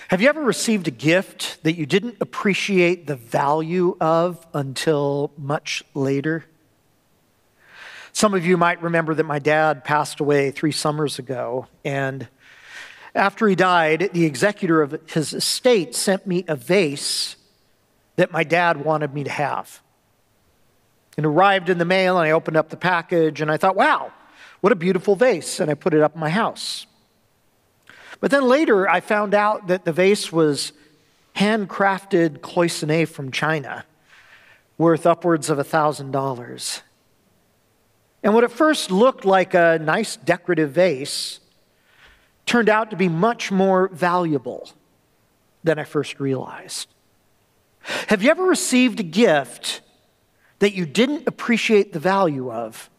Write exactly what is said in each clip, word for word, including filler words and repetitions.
Have you ever received a gift that you didn't appreciate the value of until much later? Some of you might remember that my dad passed away three summers ago, and after he died, the executor of his estate sent me a vase that my dad wanted me to have. It arrived in the mail, and I opened up the package, and I thought, wow, what a beautiful vase, and I put it up in my house. But then later, I found out that the vase was handcrafted cloisonné from China, worth upwards of one thousand dollars. And what at first looked like a nice decorative vase turned out to be much more valuable than I first realized. Have you ever received a gift that you didn't appreciate the value of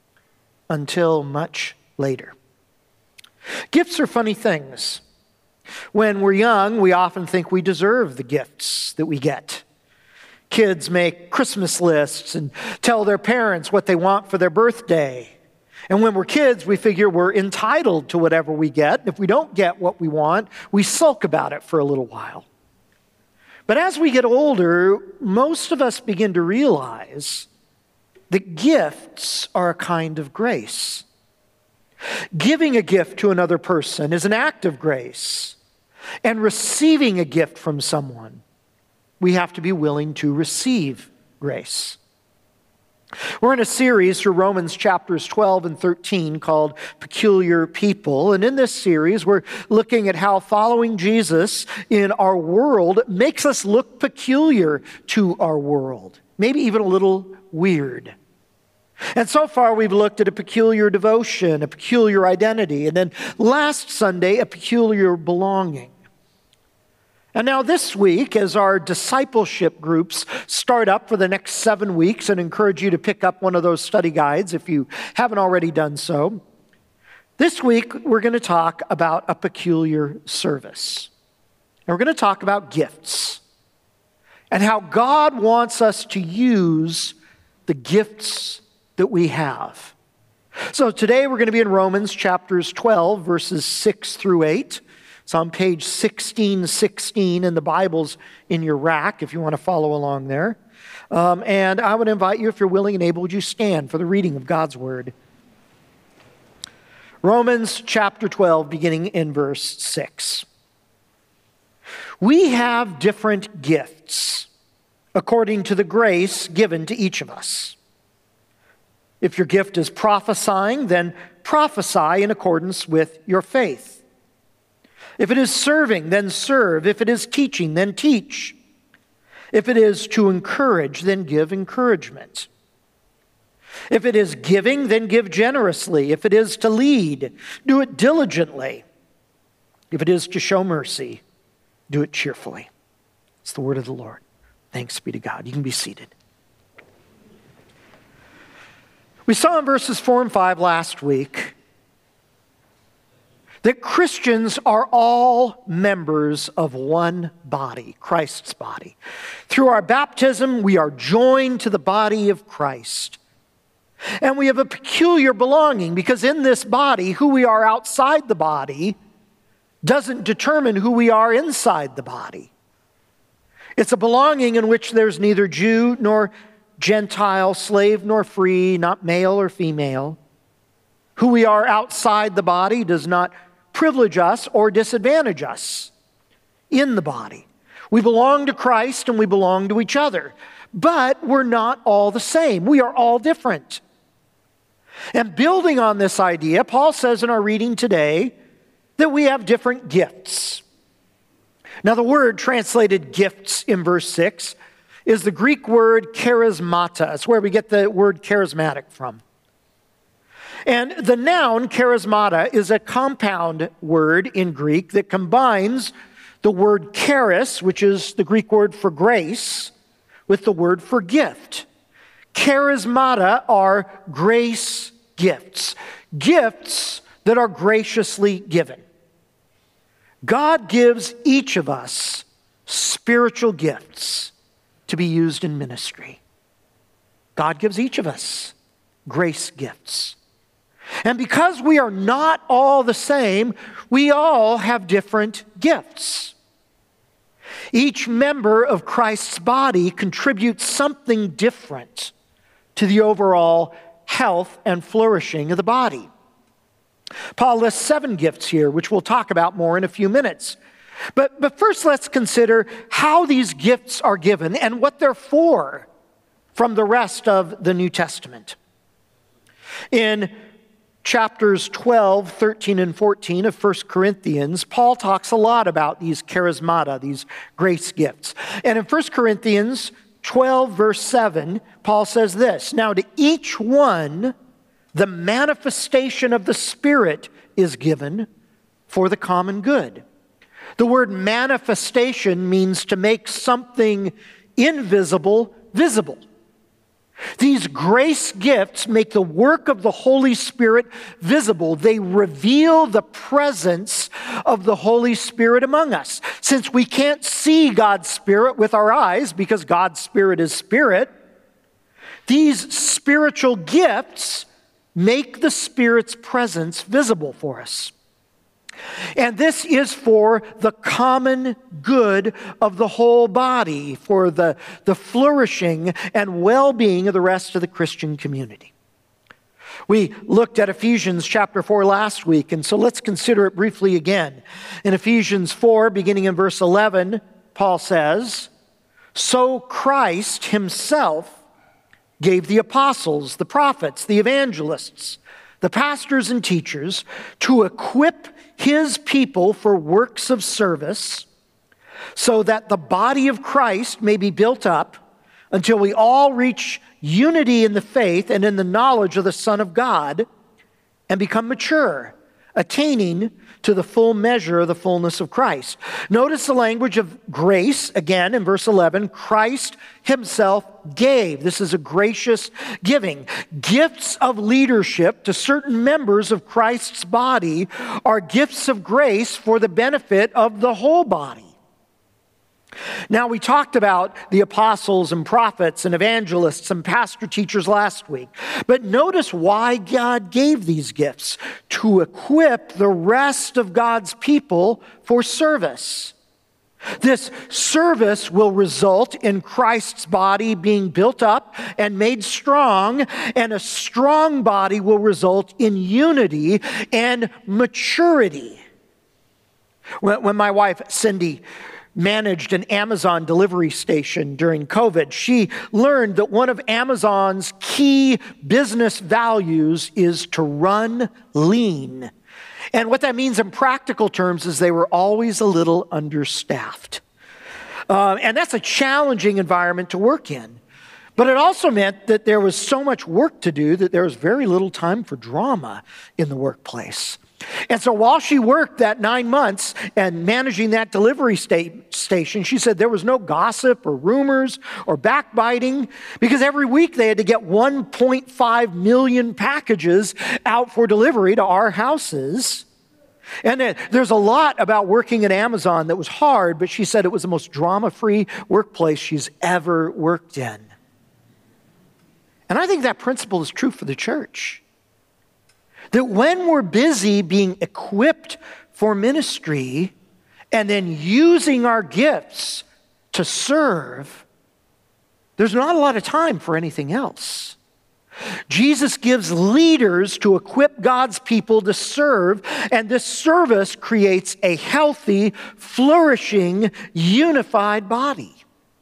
until much later? Gifts are funny things. When we're young, we often think we deserve the gifts that we get. Kids make Christmas lists and tell their parents what they want for their birthday. And when we're kids, we figure we're entitled to whatever we get. If we don't get what we want, we sulk about it for a little while. But as we get older, most of us begin to realize that gifts are a kind of grace. Giving a gift to another person is an act of grace. And receiving a gift from someone, we have to be willing to receive grace. We're in a series through Romans chapters twelve and thirteen called Peculiar People. And in this series, we're looking at how following Jesus in our world makes us look peculiar to our world, maybe even a little weird. And so far, we've looked at a peculiar devotion, a peculiar identity, and then last Sunday, a peculiar belonging. And now this week, as our discipleship groups start up for the next seven weeks, and encourage you to pick up one of those study guides if you haven't already done so, this week we're going to talk about a peculiar service. And we're going to talk about gifts and how God wants us to use the gifts that we have. So today we're going to be in Romans chapters twelve, verses six through eight. It's on page sixteen sixteen in the Bibles in your rack if you want to follow along there. Um, and I would invite you, if you're willing and able, would you stand for the reading of God's Word. Romans chapter twelve, beginning in verse six. We have different gifts according to the grace given to each of us. If your gift is prophesying, then prophesy in accordance with your faith. If it is serving, then serve. If it is teaching, then teach. If it is to encourage, then give encouragement. If it is giving, then give generously. If it is to lead, do it diligently. If it is to show mercy, do it cheerfully. It's the word of the Lord. Thanks be to God. You can be seated. We saw in verses four and five last week that Christians are all members of one body, Christ's body. Through our baptism, we are joined to the body of Christ. And we have a peculiar belonging because in this body, who we are outside the body doesn't determine who we are inside the body. It's a belonging in which there's neither Jew nor Gentile, slave nor free, not male or female. Who we are outside the body does not privilege us or disadvantage us in the body. We belong to Christ and we belong to each other, but we're not all the same. We are all different. And building on this idea, Paul says in our reading today that we have different gifts. Now, the word translated gifts in verse six is the Greek word charismata. It's where we get the word charismatic from. And the noun charismata is a compound word in Greek that combines the word charis, which is the Greek word for grace, with the word for gift. Charismata are grace gifts, gifts that are graciously given. God gives each of us spiritual gifts to be used in ministry. God gives each of us grace gifts. And because we are not all the same, we all have different gifts. Each member of Christ's body contributes something different to the overall health and flourishing of the body. Paul lists seven gifts here, which we'll talk about more in a few minutes. But, but first, let's consider how these gifts are given and what they're for from the rest of the New Testament. In chapters twelve, thirteen, and fourteen of First Corinthians, Paul talks a lot about these charismata, these grace gifts. And in First Corinthians twelve, verse seven, Paul says this, "Now to each one, the manifestation of the Spirit is given for the common good." The word manifestation means to make something invisible visible. These grace gifts make the work of the Holy Spirit visible. They reveal the presence of the Holy Spirit among us. Since we can't see God's Spirit with our eyes because God's Spirit is Spirit, these spiritual gifts make the Spirit's presence visible for us. And this is for the common good of the whole body, for the, the flourishing and well-being of the rest of the Christian community. We looked at Ephesians chapter four last week, and so let's consider it briefly again. In Ephesians four, beginning in verse eleven, Paul says, "So Christ himself gave the apostles, the prophets, the evangelists, the pastors and teachers to equip his people for works of service, so that the body of Christ may be built up until we all reach unity in the faith and in the knowledge of the Son of God and become mature, attaining to the full measure of the fullness of Christ." Notice the language of grace again in verse eleven. Christ himself gave. This is a gracious giving. Gifts of leadership to certain members of Christ's body are gifts of grace for the benefit of the whole body. Now, we talked about the apostles and prophets and evangelists and pastor teachers last week. But notice why God gave these gifts: to equip the rest of God's people for service. This service will result in Christ's body being built up and made strong, and a strong body will result in unity and maturity. When, when my wife, Cindy, managed an Amazon delivery station during COVID, she learned that one of Amazon's key business values is to run lean. And what that means in practical terms is they were always a little understaffed. Uh, and that's a challenging environment to work in. But it also meant that there was so much work to do that there was very little time for drama in the workplace. And so while she worked that nine months and managing that delivery sta- station, she said there was no gossip or rumors or backbiting, because every week they had to get one point five million packages out for delivery to our houses. And uh, there's a lot about working at Amazon that was hard, but she said it was the most drama-free workplace she's ever worked in. And I think that principle is true for the church. That when we're busy being equipped for ministry and then using our gifts to serve, there's not a lot of time for anything else. Jesus gives leaders to equip God's people to serve, and this service creates a healthy, flourishing, unified body.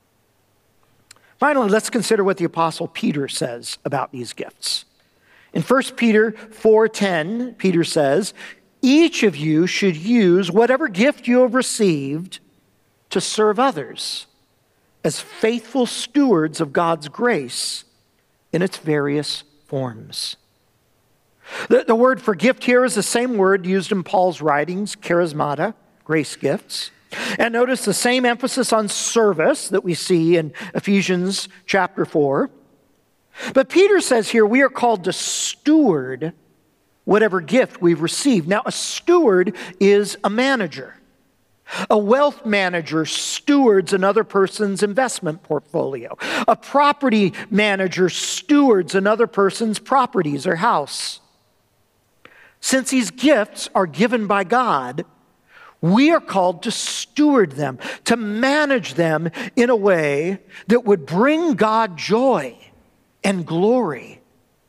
Finally, let's consider what the Apostle Peter says about these gifts. In First Peter four ten, Peter says, "Each of you should use whatever gift you have received to serve others as faithful stewards of God's grace in its various forms." The, the word for gift here is the same word used in Paul's writings, charismata, grace gifts. And notice the same emphasis on service that we see in Ephesians chapter four. But Peter says here we are called to steward whatever gift we've received. Now, a steward is a manager. A wealth manager stewards another person's investment portfolio. A property manager stewards another person's properties or house. Since these gifts are given by God, We are called to steward them, to manage them in a way that would bring God joy and glory.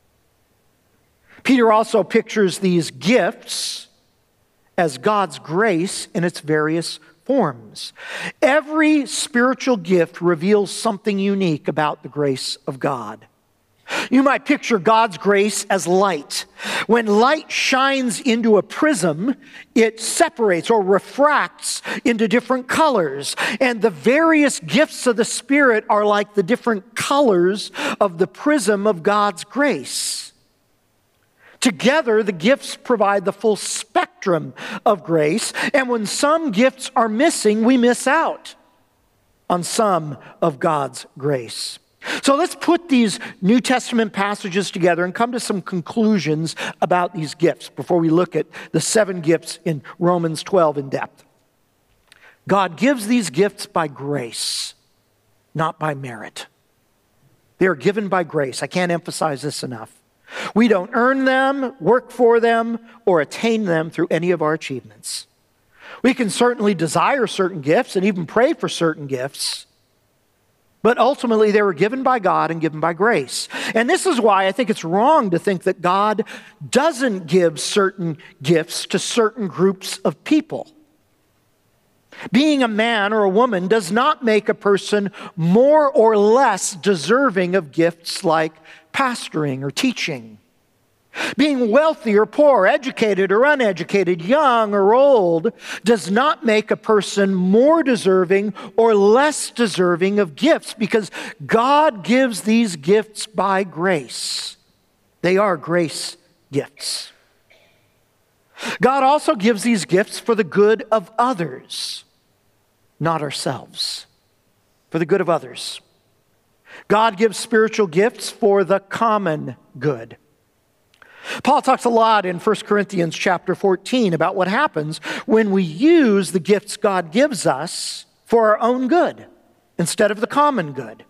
Peter also pictures these gifts as God's grace in its various forms. Every spiritual gift reveals something unique about the grace of God. You might picture God's grace as light. When light shines into a prism, it separates or refracts into different colors. And the various gifts of the Spirit are like the different colors of the prism of God's grace. Together, the gifts provide the full spectrum of grace. And when some gifts are missing, we miss out on some of God's grace. So let's put these New Testament passages together and come to some conclusions about these gifts before we look at the seven gifts in Romans twelve in depth. God gives these gifts by grace, not by merit. They are given by grace. I can't emphasize this enough. We don't earn them, work for them, or attain them through any of our achievements. We can certainly desire certain gifts and even pray for certain gifts, but ultimately, they were given by God and given by grace. And this is why I think it's wrong to think that God doesn't give certain gifts to certain groups of people. Being a man or a woman does not make a person more or less deserving of gifts like pastoring or teaching. Being wealthy or poor, educated or uneducated, young or old, does not make a person more deserving or less deserving of gifts, because God gives these gifts by grace. They are grace gifts. God also gives these gifts for the good of others, not ourselves. For the good of others. God gives spiritual gifts for the common good. Paul talks a lot in First Corinthians chapter fourteen about what happens when we use the gifts God gives us for our own good instead of the common good.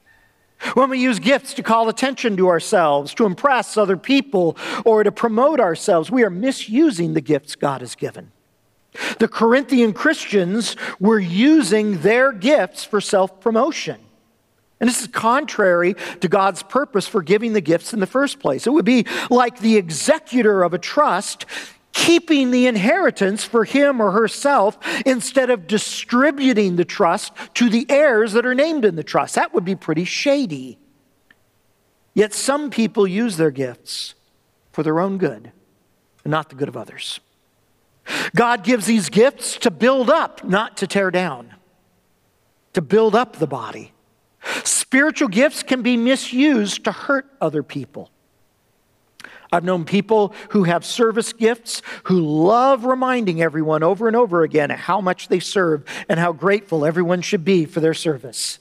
When we use gifts to call attention to ourselves, to impress other people, or to promote ourselves, we are misusing the gifts God has given. The Corinthian Christians were using their gifts for self-promotion. And this is contrary to God's purpose for giving the gifts in the first place. It would be like the executor of a trust keeping the inheritance for him or herself instead of distributing the trust to the heirs that are named in the trust. That would be pretty shady. Yet some people use their gifts for their own good and not the good of others. God gives these gifts to build up, not to tear down. To build up the body. Spiritual gifts can be misused to hurt other people. I've known people who have service gifts who love reminding everyone over and over again how much they serve and how grateful everyone should be for their service.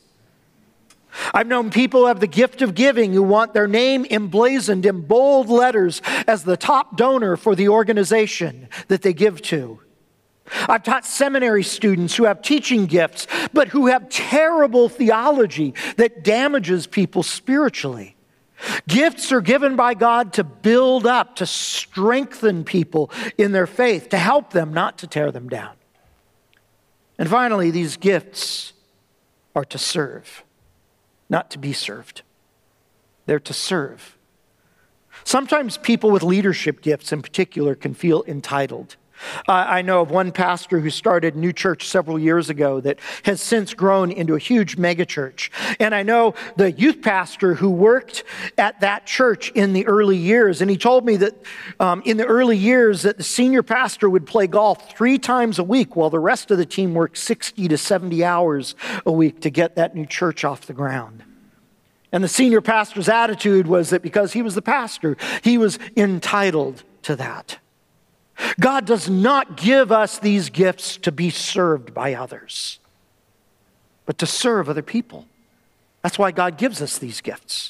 I've known people who have the gift of giving who want their name emblazoned in bold letters as the top donor for the organization that they give to. I've taught seminary students who have teaching gifts, but who have terrible theology that damages people spiritually. Gifts are given by God to build up, to strengthen people in their faith, to help them, not to tear them down. And finally, these gifts are to serve, not to be served. They're to serve. Sometimes people with leadership gifts in particular can feel entitled. Uh, I know of one pastor who started a new church several years ago that has since grown into a huge megachurch. And I know the youth pastor who worked at that church in the early years. And he told me that um, in the early years that the senior pastor would play golf three times a week while the rest of the team worked sixty to seventy hours a week to get that new church off the ground. And the senior pastor's attitude was that because he was the pastor, he was entitled to that. God does not give us these gifts to be served by others, but to serve other people. That's why God gives us these gifts.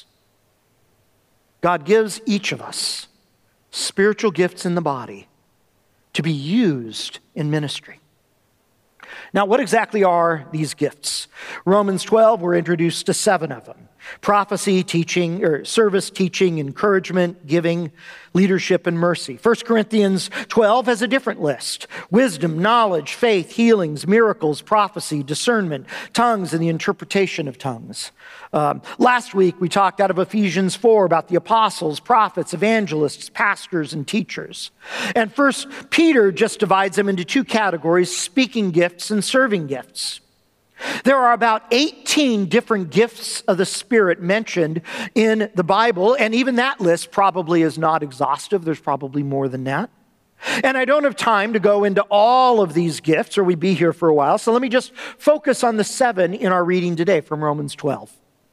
God gives each of us spiritual gifts in the body to be used in ministry. Now, what exactly are these gifts? Romans twelve, we're introduced to seven of them. Prophecy, teaching, or service, teaching, encouragement, giving, leadership, and mercy. First Corinthians twelve has a different list. Wisdom, knowledge, faith, healings, miracles, prophecy, discernment, tongues, and the interpretation of tongues. Um, last week, we talked out of Ephesians four about the apostles, prophets, evangelists, pastors, and teachers. And First Peter just divides them into two categories, speaking gifts and serving gifts. There are about eighteen different gifts of the Spirit mentioned in the Bible, and even that list probably is not exhaustive. There's probably more than that. And I don't have time to go into all of these gifts, or we'd be here for a while, so let me just focus on the seven in our reading today from Romans twelve.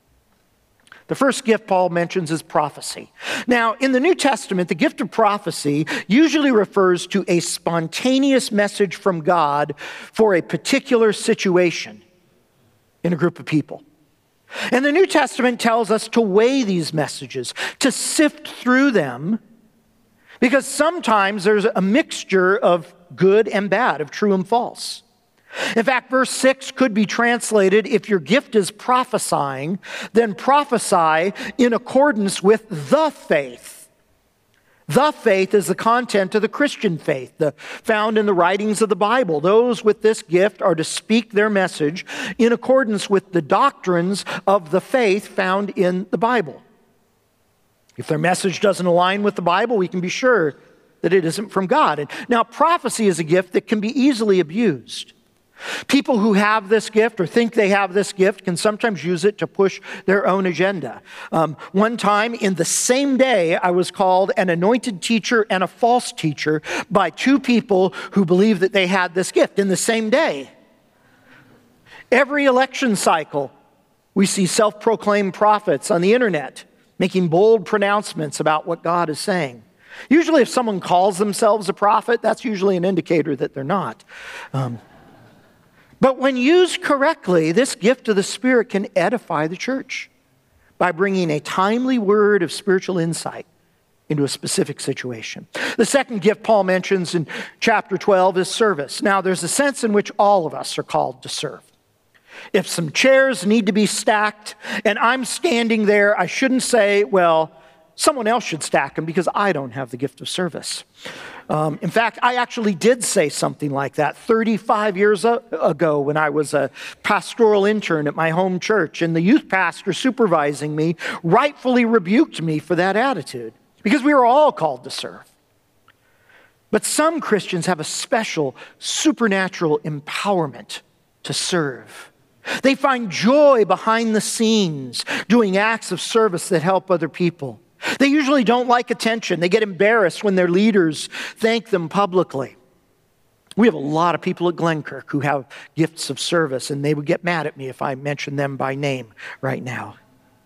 The first gift Paul mentions is prophecy. Now, in the New Testament, the gift of prophecy usually refers to a spontaneous message from God for a particular situation in a group of people. And the New Testament tells us to weigh these messages, to sift through them, because sometimes there's a mixture of good and bad, of true and false. In fact, verse six could be translated, if your gift is prophesying, then prophesy in accordance with the faith. The faith is the content of the Christian faith, the, found in the writings of the Bible. Those with this gift are to speak their message in accordance with the doctrines of the faith found in the Bible. If their message doesn't align with the Bible, we can be sure that it isn't from God. And now, prophecy is a gift that can be easily abused. People who have this gift or think they have this gift can sometimes use it to push their own agenda. Um, one time in the same day, I was called an anointed teacher and a false teacher by two people who believed that they had this gift in the same day. Every election cycle, we see self-proclaimed prophets on the internet making bold pronouncements about what God is saying. Usually if someone calls themselves a prophet, that's usually an indicator that they're not. Um, But when used correctly, this gift of the Spirit can edify the church by bringing a timely word of spiritual insight into a specific situation. The second gift Paul mentions in chapter twelve is service. Now, there's a sense in which all of us are called to serve. If some chairs need to be stacked and I'm standing there, I shouldn't say, well, someone else should stack them because I don't have the gift of service. Um, in fact, I actually did say something like that thirty-five years ago when I was a pastoral intern at my home church, and the youth pastor supervising me rightfully rebuked me for that attitude because we were all called to serve. But some Christians have a special supernatural empowerment to serve. They find joy behind the scenes doing acts of service that help other people. They usually don't like attention. They get embarrassed when their leaders thank them publicly. We have a lot of people at Glenkirk who have gifts of service, and they would get mad at me if I mention them by name right now.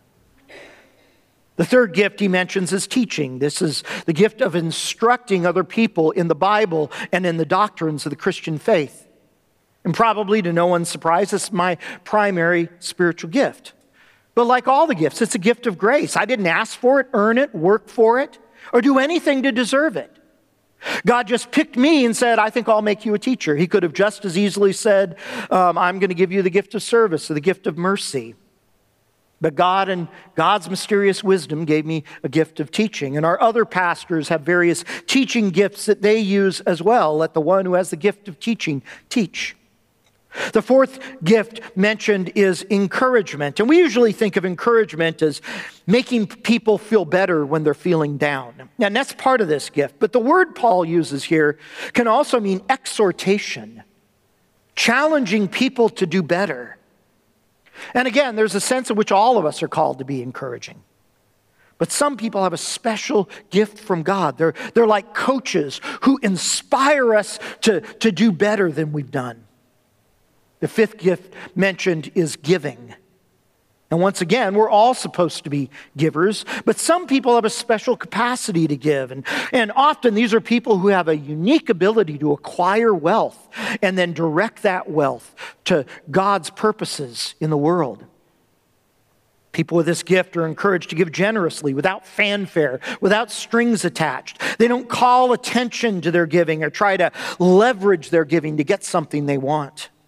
The third gift he mentions is teaching. This is the gift of instructing other people in the Bible and in the doctrines of the Christian faith. And probably to no one's surprise, it's my primary spiritual gift. But like all the gifts, it's a gift of grace. I didn't ask for it, earn it, work for it, or do anything to deserve it. God just picked me and said, I think I'll make you a teacher. He could have just as easily said, um, I'm going to give you the gift of service or the gift of mercy. But God and God's mysterious wisdom gave me a gift of teaching. And our other pastors have various teaching gifts that they use as well. Let the one who has the gift of teaching teach. The fourth gift mentioned is encouragement. And we usually think of encouragement as making people feel better when they're feeling down. And that's part of this gift. But the word Paul uses here can also mean exhortation, challenging people to do better. And again, there's a sense in which all of us are called to be encouraging. But some people have a special gift from God. They're, they're like coaches who inspire us to, to do better than we've done. The fifth gift mentioned is giving. And once again, we're all supposed to be givers, but some people have a special capacity to give. And, and often these are people who have a unique ability to acquire wealth and then direct that wealth to God's purposes in the world. People with this gift are encouraged to give generously, without fanfare, without strings attached. They don't call attention to their giving or try to leverage their giving to get something they want.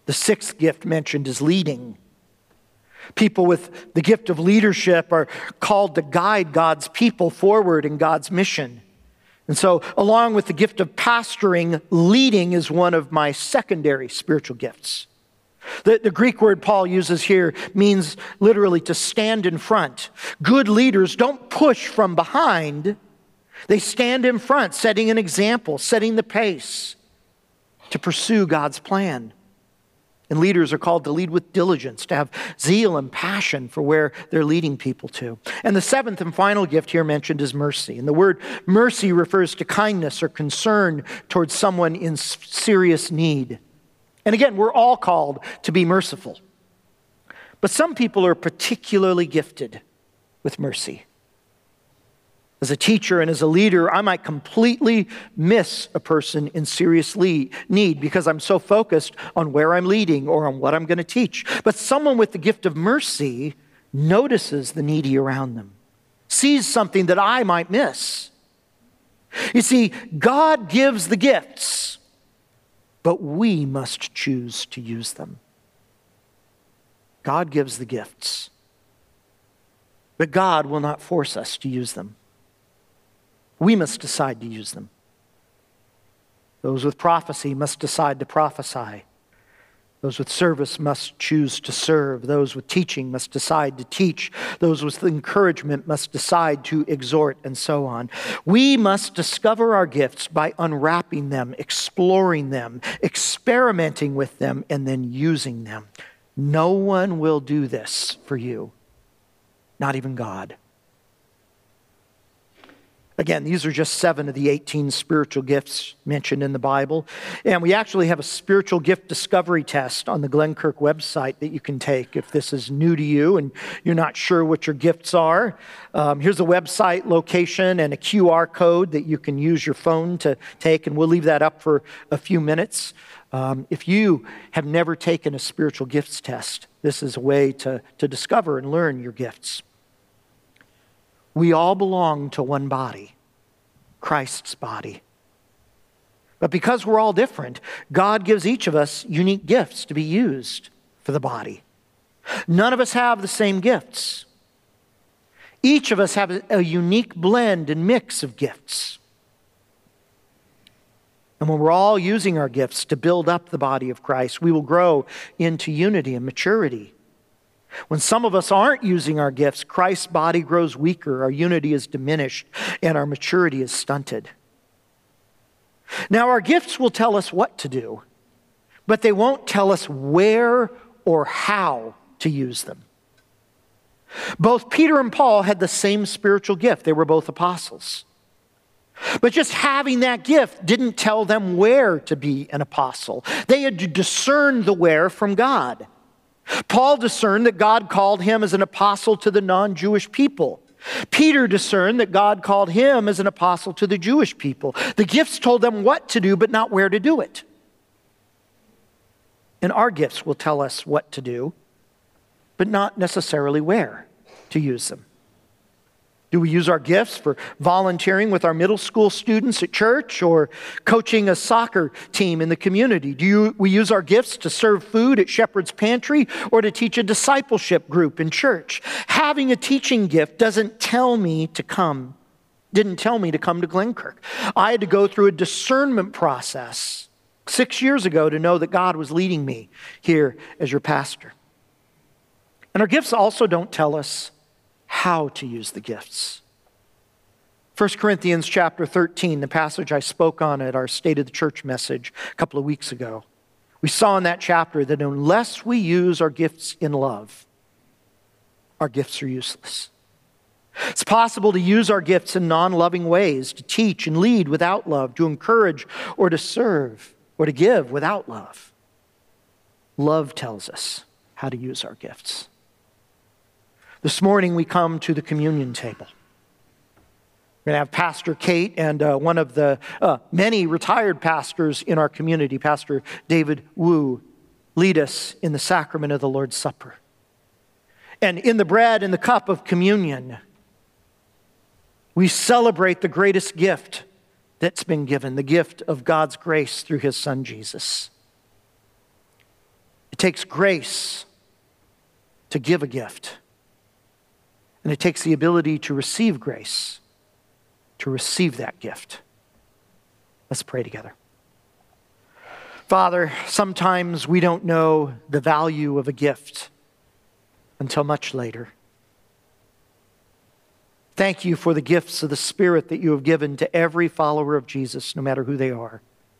The sixth gift mentioned is leading. People with the gift of leadership are called to guide God's people forward in God's mission. And so, along with the gift of pastoring, leading is one of my secondary spiritual gifts. The, the Greek word Paul uses here means literally to stand in front. Good leaders don't push from behind. They stand in front, setting an example, setting the pace to pursue God's plan. And leaders are called to lead with diligence, to have zeal and passion for where they're leading people to. And the seventh and final gift here mentioned is mercy. And the word mercy refers to kindness or concern towards someone in serious need. And again, we're all called to be merciful. But some people are particularly gifted with mercy. As a teacher and as a leader, I might completely miss a person in serious need because I'm so focused on where I'm leading or on what I'm going to teach. But someone with the gift of mercy notices the needy around them, sees something that I might miss. You see, God gives the gifts, but we must choose to use them. God gives the gifts, but God will not force us to use them. We must decide to use them. Those with prophecy must decide to prophesy. Those with service must choose to serve. Those with teaching must decide to teach. Those with encouragement must decide to exhort, and so on. We must discover our gifts by unwrapping them, exploring them, experimenting with them, and then using them. No one will do this for you, not even God. Again, these are just seven of the eighteen spiritual gifts mentioned in the Bible. And we actually have a spiritual gift discovery test on the Glenkirk website that you can take if this is new to you and you're not sure what your gifts are. Um, here's a website location and a Q R code that you can use your phone to take, and we'll leave that up for a few minutes. Um, if you have never taken a spiritual gifts test, this is a way to, to discover and learn your gifts. We all belong to one body, Christ's body. But because we're all different, God gives each of us unique gifts to be used for the body. None of us have the same gifts. Each of us have a unique blend and mix of gifts. And when we're all using our gifts to build up the body of Christ, we will grow into unity and maturity. When some of us aren't using our gifts, Christ's body grows weaker, our unity is diminished, and our maturity is stunted. Now, our gifts will tell us what to do, but they won't tell us where or how to use them. Both Peter and Paul had the same spiritual gift. They were both apostles. But just having that gift didn't tell them where to be an apostle. They had to discern the where from God. Paul discerned that God called him as an apostle to the non-Jewish people. Peter discerned that God called him as an apostle to the Jewish people. The gifts told them what to do, but not where to do it. And our gifts will tell us what to do, but not necessarily where to use them. Do we use our gifts for volunteering with our middle school students at church or coaching a soccer team in the community? Do you, we use our gifts to serve food at Shepherd's Pantry or to teach a discipleship group in church? Having a teaching gift doesn't tell me to come, didn't tell me to come to Glenkirk. I had to go through a discernment process six years ago to know that God was leading me here as your pastor. And our gifts also don't tell us how to use the gifts. First Corinthians chapter thirteen, the passage I spoke on at our State of the Church message a couple of weeks ago. We saw in that chapter that unless we use our gifts in love, our gifts are useless. It's possible to use our gifts in non-loving ways, to teach and lead without love, to encourage or to serve or to give without love. Love tells us how to use our gifts. This morning we come to the communion table. We're going to have Pastor Kate and uh, one of the uh, many retired pastors in our community, Pastor David Wu, lead us in the sacrament of the Lord's Supper. And in the bread and the cup of communion, we celebrate the greatest gift that's been given, the gift of God's grace through his Son, Jesus. takes grace to give a gift. And it takes the ability to receive grace to receive that gift. Let's pray together. Father, sometimes we don't know the value of a gift until much later. Thank you for the gifts of the Spirit that you have given to every follower of Jesus, no matter who they are.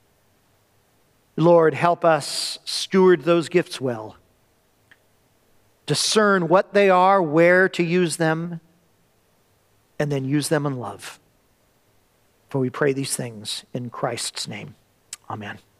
Lord, help us steward those gifts well. Discern what they are, where to use them, and then use them in love. For we pray these things in Christ's name. Amen.